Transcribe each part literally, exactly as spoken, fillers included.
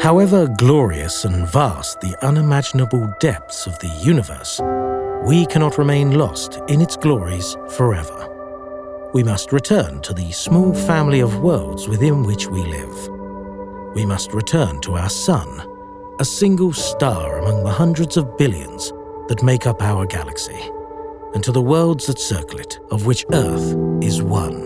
However glorious and vast the unimaginable depths of the universe, we cannot remain lost in its glories forever. We must return to the small family of worlds within which we live. We must return to our sun, a single star among the hundreds of billions that make up our galaxy, and to the worlds that circle it, of which Earth is one.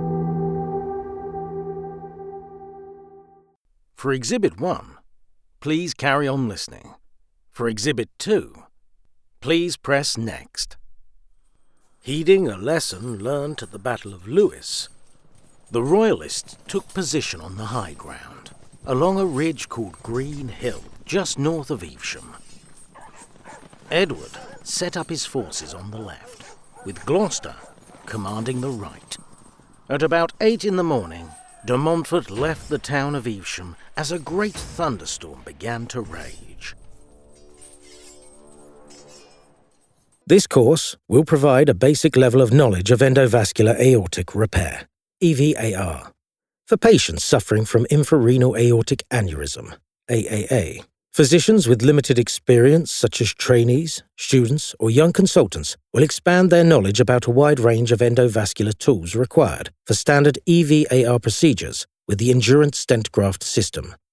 For Exhibit one, please carry on listening. For Exhibit two, please press Next. Heeding a lesson learned at the Battle of Lewes, the Royalists took position on the high ground, along a ridge called Green Hill, just north of Evesham. Edward set up his forces on the left, with Gloucester commanding the right. At about eight in the morning, de Montfort left the town of Evesham as a great thunderstorm began to rage. This course will provide a basic level of knowledge of endovascular aortic repair, E V A R, for patients suffering from infrarenal aortic aneurysm, A A A. Physicians with limited experience, such as trainees, students, or young consultants, will expand their knowledge about a wide range of endovascular tools required for standard E V A R procedures with the Endurance Stent Graft system,